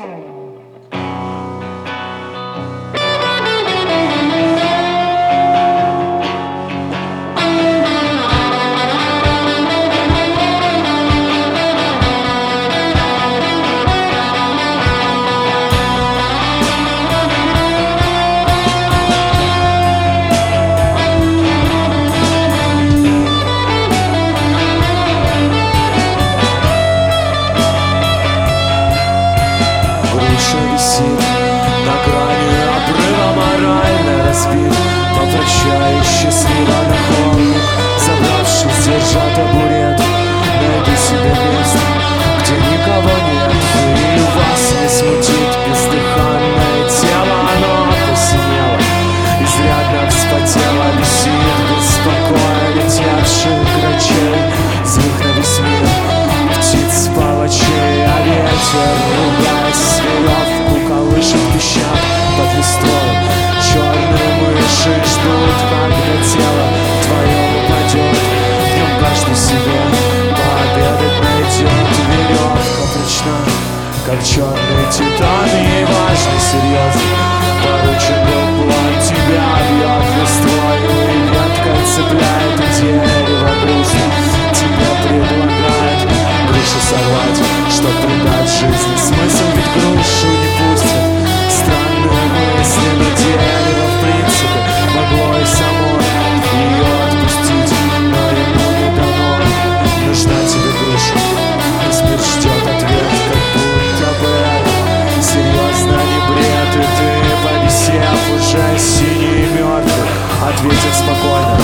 Висит на грани обрыва, морально разбит. Попрощаюсь счастливо на холмах, забравшись, держа табурет. Найду себе место, где никого нет, и вас не смутит бездыханное тело. Оно посинело, изрядно вспотело, висит беспокойно летевших грачей. Звук на весь мир, птиц палачей, а ветер, ругаясь, веревку колышет пища под листвой. Черные мыши ждут, когда тело твое упадет. Днем каждый себе пообедать найдет. Веревка прочна, как черный титан, ей важно, серьезно поручен был план. Тебя бьет листвою и ветка цепляет дерево грустно. Тебе предлагает грушу сорвать, чтоб придать жизни смысл, ведь грушу не пустят. Странные мысли, но дерево в принципе могло и само ее отпустить, но ему не дано. Нужна тебе груша, весь мир ждет ответ, как будто бы серьезно не бред. И ты, повисев уже синий и мертвый, ответил спокойно: